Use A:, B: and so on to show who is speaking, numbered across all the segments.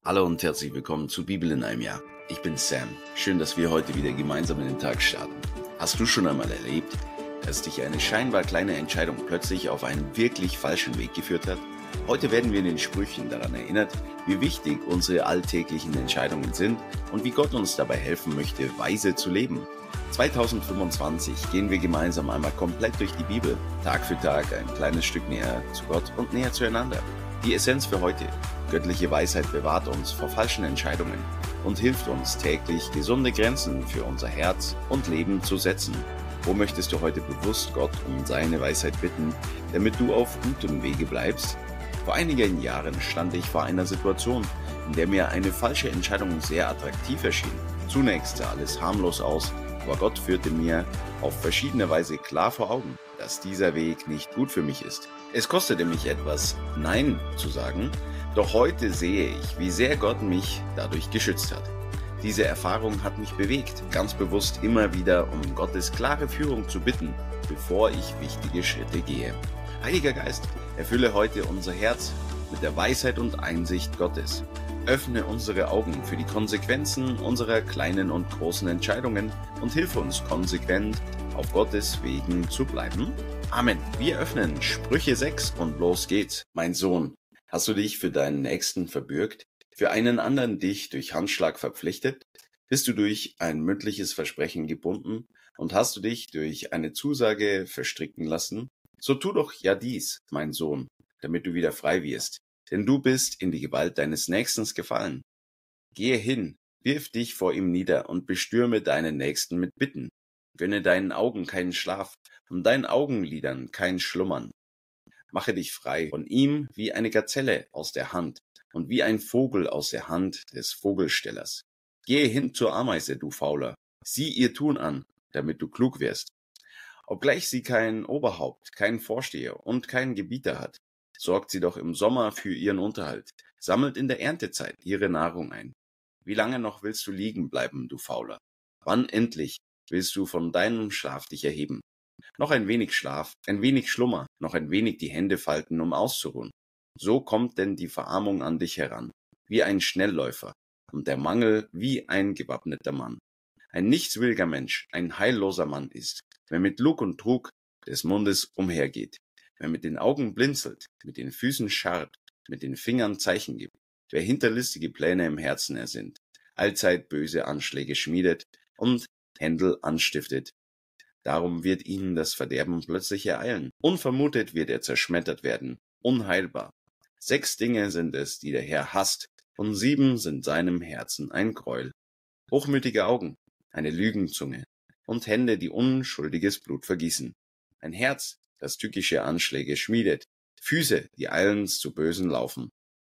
A: Hallo und herzlich willkommen zu Bibel in einem Jahr. Ich bin Sam. Schön, dass wir heute wieder gemeinsam in den Tag starten. Hast du schon einmal erlebt, dass dich eine scheinbar kleine Entscheidung plötzlich auf einen wirklich falschen Weg geführt hat? Heute werden wir in den Sprüchen daran erinnert, wie wichtig unsere alltäglichen Entscheidungen sind und wie Gott uns dabei helfen möchte, weise zu leben. 2025 gehen wir gemeinsam einmal komplett durch die Bibel, Tag für Tag ein kleines Stück näher zu Gott und näher zueinander. Die Essenz für heute: göttliche Weisheit bewahrt uns vor falschen Entscheidungen und hilft uns täglich, gesunde Grenzen für unser Herz und Leben zu setzen. Wo möchtest du heute bewusst Gott um seine Weisheit bitten, damit du auf gutem Wege bleibst? Vor einigen Jahren stand ich vor einer Situation, in der mir eine falsche Entscheidung sehr attraktiv erschien. Zunächst sah alles harmlos aus, aber Gott führte mir auf verschiedene Weise klar vor Augen, dass dieser Weg nicht gut für mich ist. Es kostete mich etwas, Nein zu sagen, doch heute sehe ich, wie sehr Gott mich dadurch geschützt hat. Diese Erfahrung hat mich bewegt, ganz bewusst immer wieder um Gottes klare Führung zu bitten, bevor ich wichtige Schritte gehe. Heiliger Geist, erfülle heute unser Herz mit der Weisheit und Einsicht Gottes. Öffne unsere Augen für die Konsequenzen unserer kleinen und großen Entscheidungen und hilf uns konsequent auf Gottes Wegen zu bleiben. Amen. Wir öffnen Sprüche 6 und los geht's. Mein Sohn, hast du dich für deinen Nächsten verbürgt, für einen anderen dich durch Handschlag verpflichtet? Bist du durch ein mündliches Versprechen gebunden und hast du dich durch eine Zusage verstricken lassen? So tu doch ja dies, mein Sohn, damit du wieder frei wirst. Denn du bist in die Gewalt deines Nächsten gefallen. Gehe hin, wirf dich vor ihm nieder und bestürme deinen Nächsten mit Bitten. Gönne deinen Augen keinen Schlaf und deinen Augenlidern kein Schlummern. Mache dich frei von ihm wie eine Gazelle aus der Hand und wie ein Vogel aus der Hand des Vogelstellers. Gehe hin zur Ameise, du Fauler, sieh ihr Tun an, damit du klug wirst. Obgleich sie kein Oberhaupt, keinen Vorsteher und keinen Gebieter hat, sorgt sie doch im Sommer für ihren Unterhalt, sammelt in der Erntezeit ihre Nahrung ein. Wie lange noch willst du liegen bleiben, du Fauler? Wann endlich willst du von deinem Schlaf dich erheben? Noch ein wenig Schlaf, ein wenig Schlummer, noch ein wenig die Hände falten, um auszuruhen. So kommt denn die Verarmung an dich heran, wie ein Schnellläufer, und der Mangel wie ein gewappneter Mann. Ein nichtswilliger Mensch, ein heilloser Mann ist, wer mit Lug und Trug des Mundes umhergeht, wer mit den Augen blinzelt, mit den Füßen scharrt, mit den Fingern Zeichen gibt, wer hinterlistige Pläne im Herzen ersinnt, allzeit böse Anschläge schmiedet und Händel anstiftet. Darum wird ihn das Verderben plötzlich ereilen. Unvermutet wird er zerschmettert werden, unheilbar. 6 Dinge sind es, die der Herr hasst, und 7 sind seinem Herzen ein Gräuel. Hochmütige Augen, eine Lügenzunge und Hände, die unschuldiges Blut vergießen. Ein Herz, das tückische Anschläge schmiedet, Füße, die eilends zu Bösen laufen.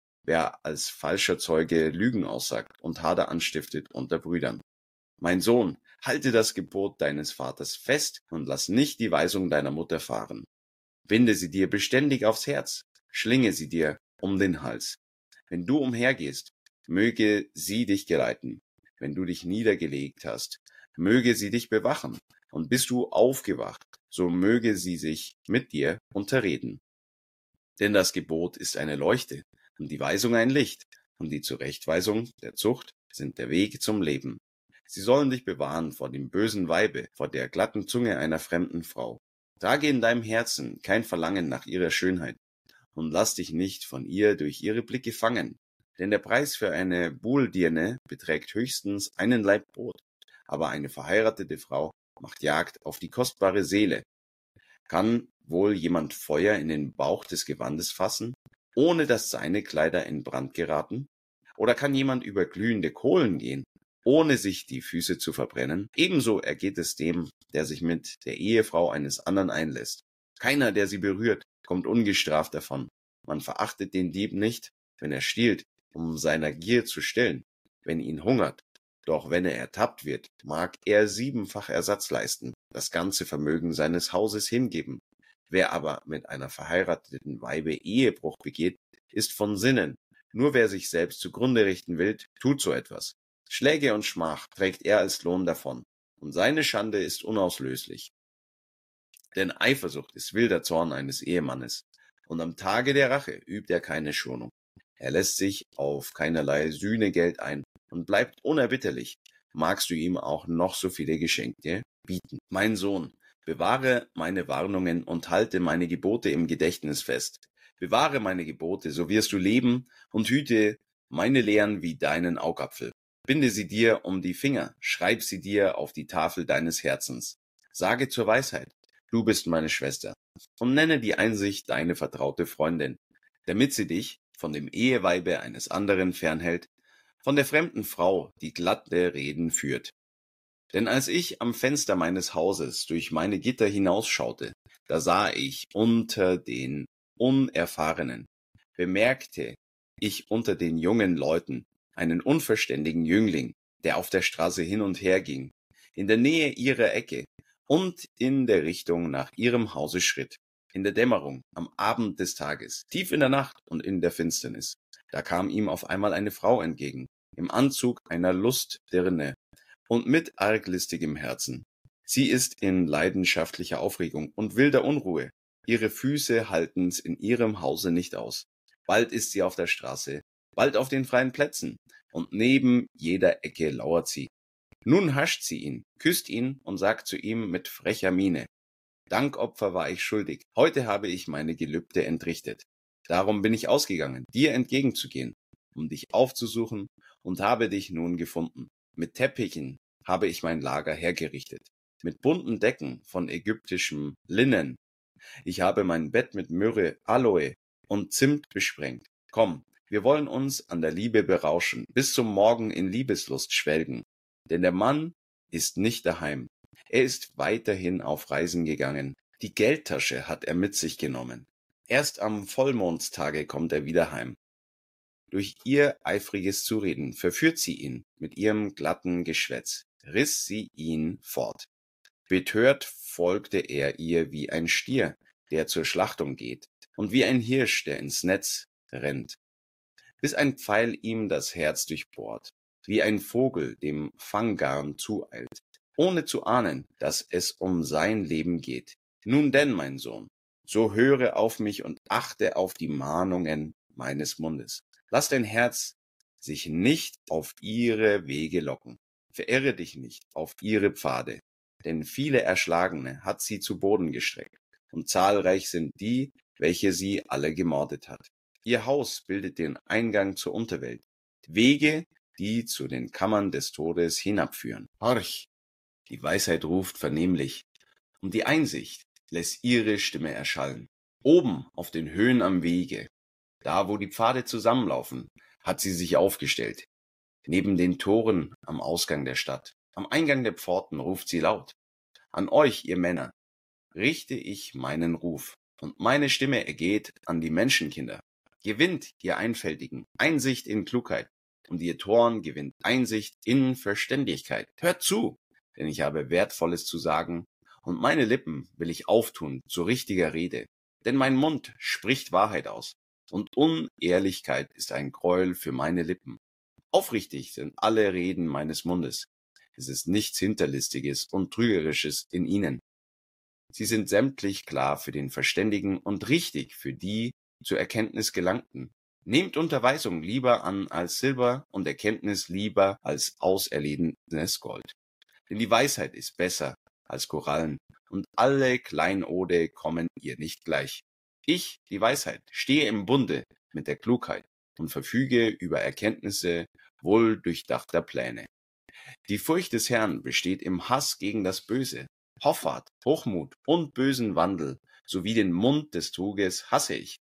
A: Wer als falscher Zeuge Lügen aussagt und Hader anstiftet unter Brüdern. Mein Sohn, halte das Gebot deines Vaters fest und lass nicht die Weisung deiner Mutter fahren. Binde sie dir beständig aufs Herz, schlinge sie dir um den Hals. Wenn du umhergehst, möge sie dich geleiten. Wenn du dich niedergelegt hast, möge sie dich bewachen. Und bist du aufgewacht, so möge sie sich mit dir unterreden. Denn das Gebot ist eine Leuchte und die Weisung ein Licht, und die Zurechtweisung der Zucht sind der Weg zum Leben. Sie sollen dich bewahren vor dem bösen Weibe, vor der glatten Zunge einer fremden Frau. Trage in deinem Herzen kein Verlangen nach ihrer Schönheit und lass dich nicht von ihr durch ihre Blicke fangen. Denn der Preis für eine Buhldirne beträgt höchstens einen Laib Brot, aber eine verheiratete Frau macht Jagd auf die kostbare Seele. Kann wohl jemand Feuer in den Bauch des Gewandes fassen, ohne dass seine Kleider in Brand geraten? Oder kann jemand über glühende Kohlen gehen, ohne sich die Füße zu verbrennen? Ebenso ergeht es dem, der sich mit der Ehefrau eines anderen einlässt. Keiner, der sie berührt, kommt ungestraft davon. Man verachtet den Dieb nicht, wenn er stiehlt, um seiner Gier zu stillen, wenn ihn hungert. Doch wenn er ertappt wird, mag er 7-fach Ersatz leisten, das ganze Vermögen seines Hauses hingeben. Wer aber mit einer verheirateten Weibe Ehebruch begeht, ist von Sinnen. Nur wer sich selbst zugrunde richten will, tut so etwas. Schläge und Schmach trägt er als Lohn davon, und seine Schande ist unauslöschlich. Denn Eifersucht ist wilder Zorn eines Ehemannes, und am Tage der Rache übt er keine Schonung. Er lässt sich auf keinerlei Sühnegeld ein und bleibt unerbitterlich, magst du ihm auch noch so viele Geschenke bieten. Mein Sohn, bewahre meine Warnungen und halte meine Gebote im Gedächtnis fest. Bewahre meine Gebote, so wirst du leben, und hüte meine Lehren wie deinen Augapfel. Binde sie dir um die Finger, schreib sie dir auf die Tafel deines Herzens. Sage zur Weisheit, du bist meine Schwester, und nenne die Einsicht deine vertraute Freundin, damit sie dich von dem Eheweibe eines anderen fernhält, von der fremden Frau, die glatte Reden führt. Denn als ich am Fenster meines Hauses durch meine Gitter hinausschaute, da sah ich unter den Unerfahrenen, bemerkte ich unter den jungen Leuten einen unverständigen Jüngling, der auf der Straße hin und her ging, in der Nähe ihrer Ecke und in der Richtung nach ihrem Hause schritt. In der Dämmerung, am Abend des Tages, tief in der Nacht und in der Finsternis, da kam ihm auf einmal eine Frau entgegen, im Anzug einer Lustdirne und mit arglistigem Herzen. Sie ist in leidenschaftlicher Aufregung und wilder Unruhe. Ihre Füße halten's in ihrem Hause nicht aus. Bald ist sie auf der Straße, bald auf den freien Plätzen, und neben jeder Ecke lauert sie. Nun hascht sie ihn, küsst ihn und sagt zu ihm mit frecher Miene: Dankopfer war ich schuldig, heute habe ich meine Gelübde entrichtet. Darum bin ich ausgegangen, dir entgegenzugehen, um dich aufzusuchen, und habe dich nun gefunden. Mit Teppichen habe ich mein Lager hergerichtet, mit bunten Decken von ägyptischem Linnen. Ich habe mein Bett mit Myrrhe, Aloe und Zimt besprengt. Komm, wir wollen uns an der Liebe berauschen, bis zum Morgen in Liebeslust schwelgen. Denn der Mann ist nicht daheim. Er ist weiterhin auf Reisen gegangen. Die Geldtasche hat er mit sich genommen. Erst am Vollmondstage kommt er wieder heim. Durch ihr eifriges Zureden verführt sie ihn mit ihrem glatten Geschwätz, riss sie ihn fort. Betört folgte er ihr wie ein Stier, der zur Schlachtung geht, und wie ein Hirsch, der ins Netz rennt, bis ein Pfeil ihm das Herz durchbohrt, wie ein Vogel dem Fanggarn zueilt, ohne zu ahnen, dass es um sein Leben geht. Nun denn, mein Sohn, so höre auf mich und achte auf die Mahnungen meines Mundes. Lass dein Herz sich nicht auf ihre Wege locken. Verirre dich nicht auf ihre Pfade, denn viele Erschlagene hat sie zu Boden gestreckt, und zahlreich sind die, welche sie alle gemordet hat. Ihr Haus bildet den Eingang zur Unterwelt, Wege, die zu den Kammern des Todes hinabführen. Horch! Die Weisheit ruft vernehmlich, und die Einsicht lässt ihre Stimme erschallen. Oben auf den Höhen am Wege, da wo die Pfade zusammenlaufen, hat sie sich aufgestellt. Neben den Toren am Ausgang der Stadt, am Eingang der Pforten ruft sie laut. An euch, ihr Männer, richte ich meinen Ruf, und meine Stimme ergeht an die Menschenkinder. Gewinnt, ihr Einfältigen, Einsicht in Klugheit, und ihr Toren gewinnt Einsicht in Verständigkeit. Hört zu, denn ich habe Wertvolles zu sagen, und meine Lippen will ich auftun zu richtiger Rede, denn mein Mund spricht Wahrheit aus, und Unehrlichkeit ist ein Gräuel für meine Lippen. Aufrichtig sind alle Reden meines Mundes. Es ist nichts Hinterlistiges und Trügerisches in ihnen. Sie sind sämtlich klar für den Verständigen und richtig für die zur Erkenntnis Gelangten. Nehmt Unterweisung lieber an als Silber und Erkenntnis lieber als auserlesenes Gold. Denn die Weisheit ist besser als Korallen, und alle Kleinode kommen ihr nicht gleich. Ich, die Weisheit, stehe im Bunde mit der Klugheit und verfüge über Erkenntnisse wohl durchdachter Pläne. Die Furcht des Herrn besteht im Hass gegen das Böse. Hoffart, Hochmut und bösen Wandel sowie den Mund des Truges hasse ich.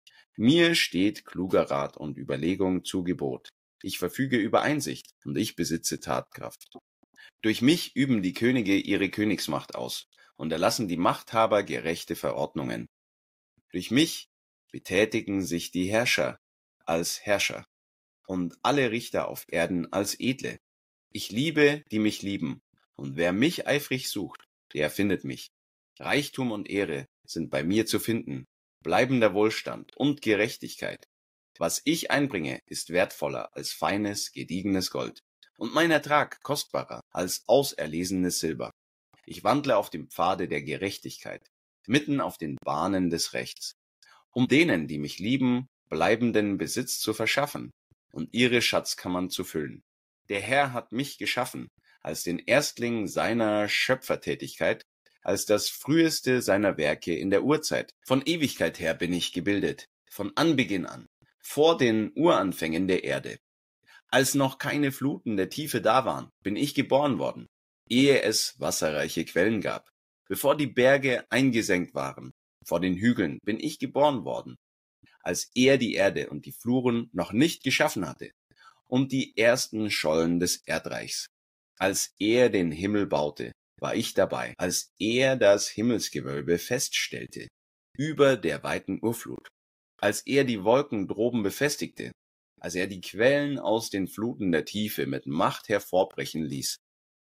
A: Mir steht kluger Rat und Überlegung zu Gebot. Ich verfüge über Einsicht und ich besitze Tatkraft. Durch mich üben die Könige ihre Königsmacht aus und erlassen die Machthaber gerechte Verordnungen. Durch mich betätigen sich die Herrscher als Herrscher und alle Richter auf Erden als Edle. Ich liebe, die mich lieben, und wer mich eifrig sucht, der findet mich. Reichtum und Ehre sind bei mir zu finden, bleibender Wohlstand und Gerechtigkeit. Was ich einbringe, ist wertvoller als feines, gediegenes Gold, und mein Ertrag kostbarer als auserlesenes Silber. Ich wandle auf dem Pfade der Gerechtigkeit, mitten auf den Bahnen des Rechts. Um denen, die mich lieben, bleibenden Besitz zu verschaffen und ihre Schatzkammern zu füllen. Der Herr hat mich geschaffen, als den Erstling seiner Schöpfertätigkeit, als das früheste seiner Werke in der Urzeit. Von Ewigkeit her bin ich gebildet, von Anbeginn an, vor den Uranfängen der Erde. Als noch keine Fluten der Tiefe da waren, bin ich geboren worden, ehe es wasserreiche Quellen gab. Bevor die Berge eingesenkt waren, vor den Hügeln bin ich geboren worden, als er die Erde und die Fluren noch nicht geschaffen hatte, und die ersten Schollen des Erdreichs. Als er den Himmel baute, war ich dabei, als er das Himmelsgewölbe feststellte, über der weiten Urflut, als er die Wolken droben befestigte, als er die Quellen aus den Fluten der Tiefe mit Macht hervorbrechen ließ,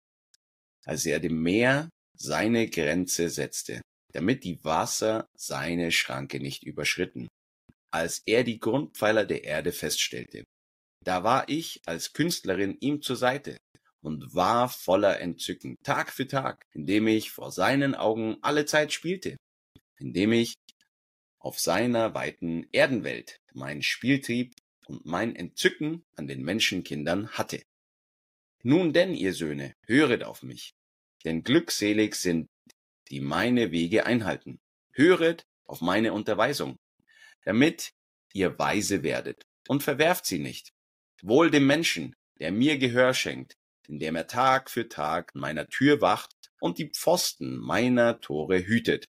A: als er dem Meer seine Grenze setzte, damit die Wasser seine Schranke nicht überschritten, als er die Grundpfeiler der Erde feststellte. Da war ich als Künstlerin ihm zur Seite und war voller Entzücken, Tag für Tag, indem ich vor seinen Augen alle Zeit spielte, indem ich auf seiner weiten Erdenwelt mein Spieltrieb und mein Entzücken an den Menschenkindern hatte. Nun denn, ihr Söhne, höret auf mich, denn glückselig sind, die meine Wege einhalten. Höret auf meine Unterweisung, damit ihr weise werdet, und verwerft sie nicht. Wohl dem Menschen, der mir Gehör schenkt, indem er Tag für Tag an meiner Tür wacht und die Pfosten meiner Tore hütet.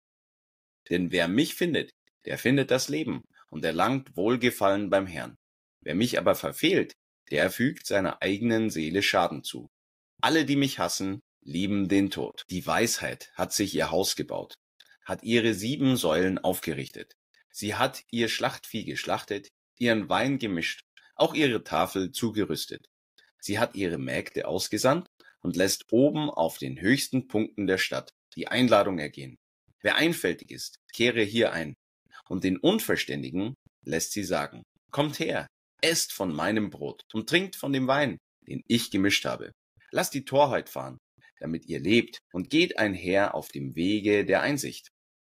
A: Denn wer mich findet, der findet das Leben und erlangt Wohlgefallen beim Herrn. Wer mich aber verfehlt, der fügt seiner eigenen Seele Schaden zu. Alle, die mich hassen, lieben den Tod. Die Weisheit hat sich ihr Haus gebaut, hat ihre 7 Säulen aufgerichtet. Sie hat ihr Schlachtvieh geschlachtet, ihren Wein gemischt, auch ihre Tafel zugerüstet. Sie hat ihre Mägde ausgesandt und lässt oben auf den höchsten Punkten der Stadt die Einladung ergehen. Wer einfältig ist, kehre hier ein. Und den Unverständigen lässt sie sagen, kommt her, esst von meinem Brot und trinkt von dem Wein, den ich gemischt habe. Lasst die Torheit fahren, damit ihr lebt, und geht einher auf dem Wege der Einsicht.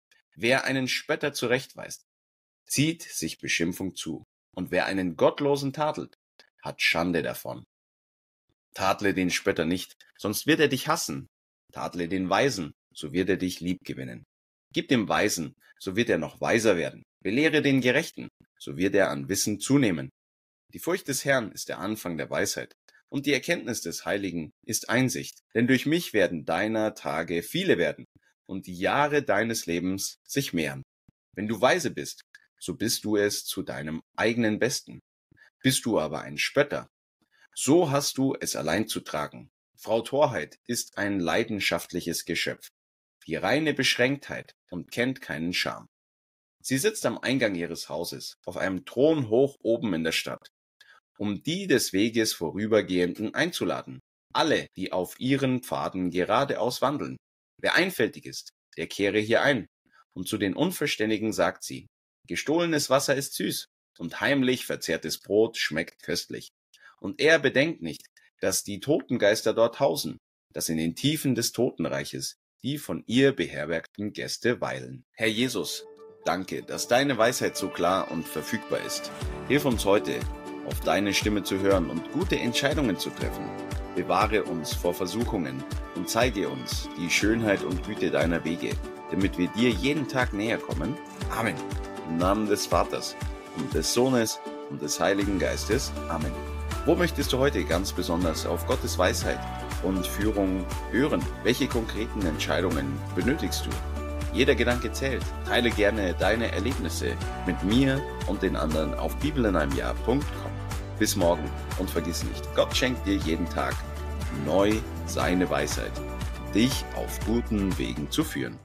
A: Wer einen Spötter zurechtweist, zieht sich Beschimpfung zu. Und wer einen Gottlosen tadelt, hat Schande davon. Tadle den Spötter nicht, sonst wird er dich hassen. Tadle den Weisen, so wird er dich liebgewinnen. Gib dem Weisen, so wird er noch weiser werden. Belehre den Gerechten, so wird er an Wissen zunehmen. Die Furcht des Herrn ist der Anfang der Weisheit, und die Erkenntnis des Heiligen ist Einsicht. Denn durch mich werden deiner Tage viele werden, und die Jahre deines Lebens sich mehren. Wenn du weise bist, so bist du es zu deinem eigenen Besten. Bist du aber ein Spötter, so hast du es allein zu tragen. Frau Torheit ist ein leidenschaftliches Geschöpf, die reine Beschränktheit und kennt keinen Scham. Sie sitzt am Eingang ihres Hauses, auf einem Thron hoch oben in der Stadt, um die des Weges Vorübergehenden einzuladen, alle, die auf ihren Pfaden geradeaus wandeln. Wer einfältig ist, der kehre hier ein. Und zu den Unverständigen sagt sie, gestohlenes Wasser ist süß, und heimlich verzehrtes Brot schmeckt köstlich. Und er bedenkt nicht, dass die Totengeister dort hausen, dass in den Tiefen des Totenreiches die von ihr beherbergten Gäste weilen. Herr Jesus, danke, dass deine Weisheit so klar und verfügbar ist. Hilf uns heute, auf deine Stimme zu hören und gute Entscheidungen zu treffen. Bewahre uns vor Versuchungen und zeige uns die Schönheit und Güte deiner Wege, damit wir dir jeden Tag näher kommen. Amen. Im Namen des Vaters und des Sohnes und des Heiligen Geistes. Amen. Wo möchtest du heute ganz besonders auf Gottes Weisheit und Führung hören? Welche konkreten Entscheidungen benötigst du? Jeder Gedanke zählt. Teile gerne deine Erlebnisse mit mir und den anderen auf bibelineinjahr.com. Bis morgen und vergiss nicht, Gott schenkt dir jeden Tag neu seine Weisheit, dich auf guten Wegen zu führen.